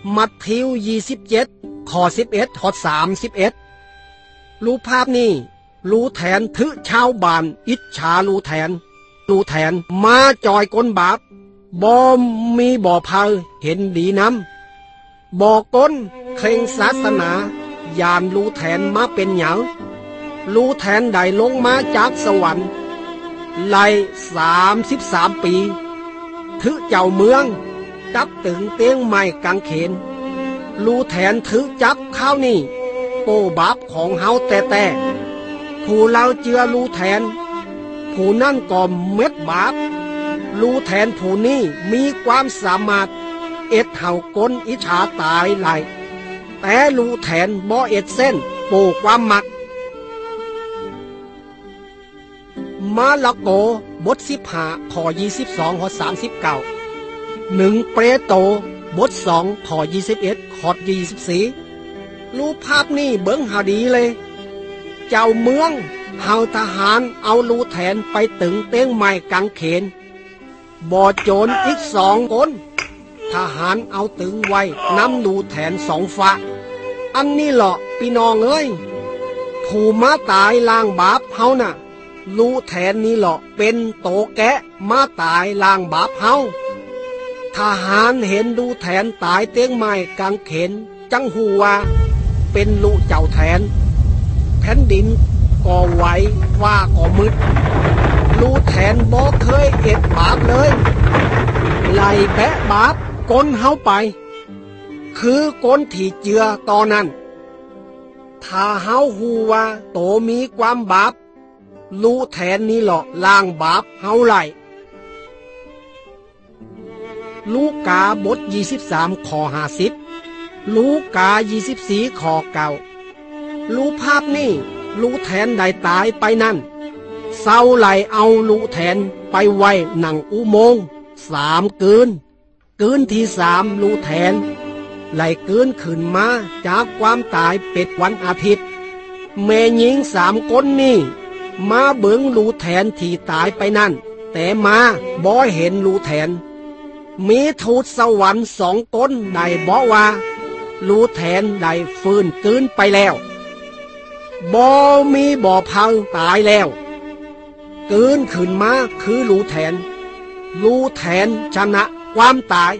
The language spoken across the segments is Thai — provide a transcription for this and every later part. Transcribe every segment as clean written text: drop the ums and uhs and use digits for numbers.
มัทธิว27ข้อ11ข้อ31รูปภาพนี้รูแทนทึชาวบ้านอิจฉารูแทนมาจอยก้นบาปบ่มีบ่อพาเห็นดีน้ำบ่อก้นเคร่งศาสนายานรูแทนมาเป็นหยังรูแทนได้ลงมาจากสวรรค์ไล่33 ปีทึเจ้าเมืองจับตึงเตียงไม้กางเขนรูแทนทึจับข้าวนี่โปบาปของเฮาแต่ผู้เราเจือรูแทนผู้นั่นก็เม็ดบาปรูแทนผู้นี้มีความสามารถเอ็ดเห่าก้นอิจฉาตายไหลแต่รูแทนบ่เอ็ดเส้นโปความมักมาระโกบท15ข้อ22ข้อ39 1เปโตรบท2ข้อ21ข้อ24รูปภาพนี้เบิ่งหาดีเลยเจ้าเมืองเฮาทหารเอารูแทนไปตึงเต้งไม้กางเขนบ่อโจรอีก2 คนทหารเอาตึงไว้นำรูแทน2 ฝาอันนี้เหรอพี่น้องเอ้ยผู้มาตายล้างบาปเฮาน่ะรูแทนนี้เหรอเป็นโตแกะมาตายล้างบาปเฮาทหารเห็นรูแทนตายเต้งไม้กางเขนจังหูว่าเป็นรูเจ้าแทนแผ่นดินก็ไหวว่าก็มืดรูแทนบ่เคยเอ็ดบาปเลยไล่แปะบาปก้นเฮาไปคือก้นที่เจือตอนนั้นถ้าเฮาหูว่าโตมีความบาปรูแทนนี้หรอล้างบาปเฮาไล่ลูกาบท23ข้อ50ลูกา24ข้อ9รูปภาพนี้รูแทนได้ตายไปนั่นเศร้าไหลเอารูแทนไปไว้หนังอุโมงค์3 คืนที่3รูแทนไหลคืนขึ้นมาจากความตายเป็ดวันอาทิตย์แม่หญิง3 คนนี่มาเบิ่งรูแทนที่ตายไปนั่นแต่มาบ่เห็นรูแทนมีทูตสวรรค์2 คนได้บอกว่ารูแทนได้ฟื้นคืนไปแล้วบ่มีบ่อพังตายแล้วคืนขึ้นมาคือรูแทนชนะความตาย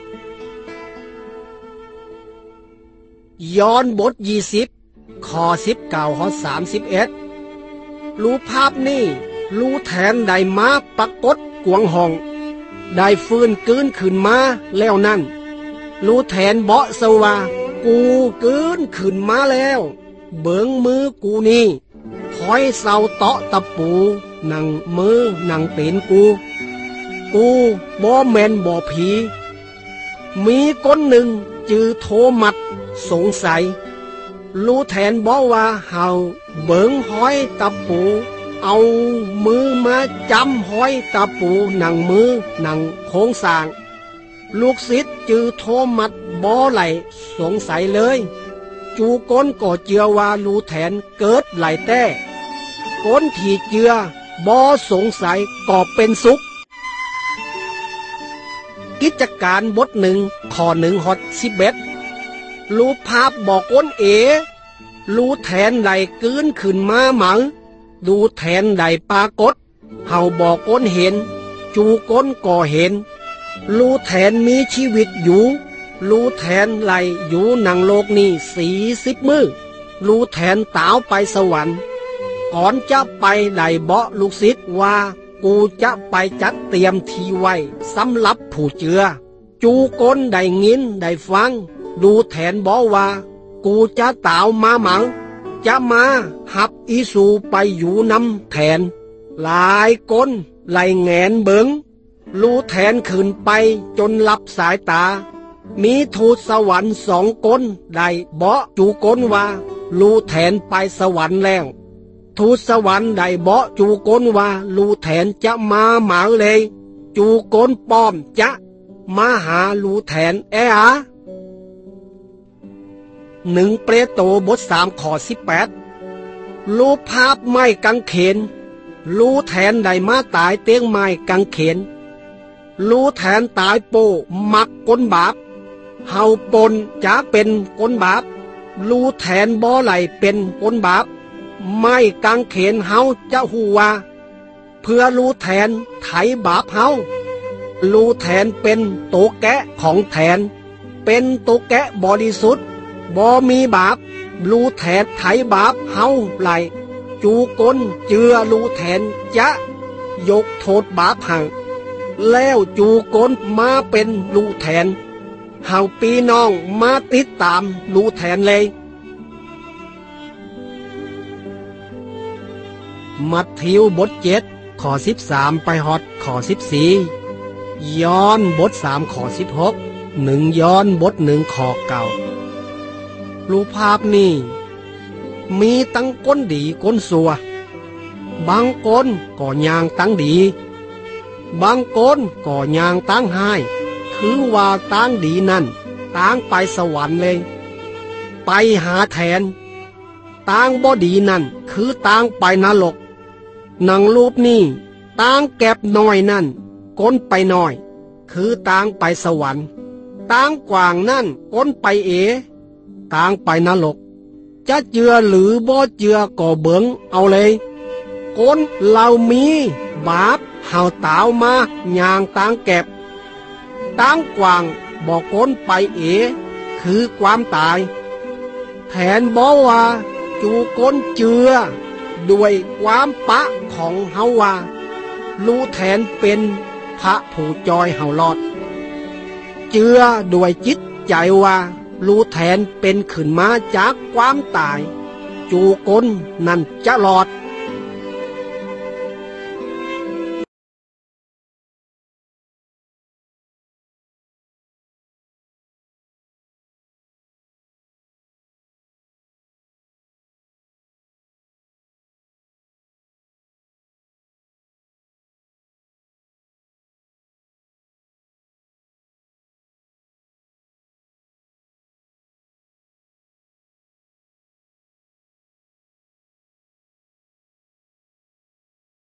ย้อนบท20ข้อ19ข้อ31รูปภาพนี้รูแทนได้มาปรากฏกวงห้องได้ฟื้นคืนขึ้นมาแล้วนั่นรูแทนบอกสว่ากูคืนขึ้นมาแล้วเบิ่งมือกูนี่คอยเสาเตาะตะปูนั่งมือนั่งเป็นกูบ่แม่นบ่ผีมีคนหนึ่งจือโทมัดสงสัยรูแทนบอกว่าเฮาเบิ่งห้อยตะปูเอามือมาจำห้อยตะปูนั่งมือนั่งโค้งสร้างลูกศิษย์จือโทมัดบ่ไหลสงสัยเลยจูก้นก็เจือว่ารูแทนเกิดไหลแต่ก้นที่เจือบ่สงสัยก็เป็นสุขกิจการบท1ข้อ1ข้อ11รูปภาพบอกก้นรูแทนไหลกืนขึ้นมาหมังรูแทนไหลปรากฏเฮาบอกก้นเห็นจูก้นก็เห็นรูแทนมีชีวิตอยู่รูแทนไหลอยู่หนังโลกนี้40 มื้อรูแทนตาวไปสวรรค์ก่อนจะไปไหลเบาะลูกศิษย์ว่ากูจะไปจัดเตรียมที่ไว้สำหรับผู้เจือจูก้นได้ยินได้ฟังรูแทนบอกว่ากูจะตาวมาหมังจะมาหับอีสูไปอยู่น้ำแทนหลายคนไหลแงนเบิงรูแทนขึ้นไปจนลับสายตามีทูตสวรรค์2 คนได้บอกจูก้นว่ารูแทนไปสวรรค์แล้วทูตสวรรค์ได้บอกจูก้นว่ารูแทนจะมาหมาเลยจูก้นป้อมจะมาหารูแทน1เปโตรบท3ข้อ18รูปภาพไม้กางเขนรูแทนได้มาตายเตียงไม้กางเขนรูแทนตายโปมักก้นบาปเฮาปนจะเป็นคนบาปรูแทนบ่ไหลเป็นคนบาปไม่กางเขนเฮาจะหูว่าเพื่อรูแทนไถบาปเฮารูแทนเป็นโตแกะของแทนเป็นโตแกะบริสุทธิ์บ่มีบาปรูแทนไถบาปเฮาไหลจูกนเจือรูแทนจะยกโทษบาปหังแล้วจูกนมาเป็นรูแทนเฮาปีน้องมาติดตามรูแทนเลยมัทธิวบท7ข้อ13ไปฮอดข้อ14ย้อนบท3ข้อ16 1ย้อนบท1ข้อ9รูปภาพนี้มีตั้งก้นดีก้นสัวบางคนก็ย่างตั้งดีบางคนก็ย่างตั้งหายคือว่าตั้งดีนั่นตั้งไปสวรรค์เลยไปหาแทนตั้งบ่ดีนั่นคือตั้งไปนรกหนังรูปนี้ตั้งแก็บน้อยนั่นก้นไปน้อยคือตั้งไปสวรรค์ตั้งกว่างนั่นก้นไปตั้งไปนรกจะเจือหรือบ่เจือก็เบิงเอาเลยก้นเรามีบาปเฮาตาวมาย่างตั้งแก็บตั้งกว่างบอกก้นไปคือความตายแทนบอกว่าจูก้นเจือด้วยความปะของเฮาว่ารู้แทนเป็นพระผู้จอยเฮารอดเจือด้วยจิตใจว่ารู้แทนเป็นขึ้นมาจากความตายจูก้นนั่นจะรอด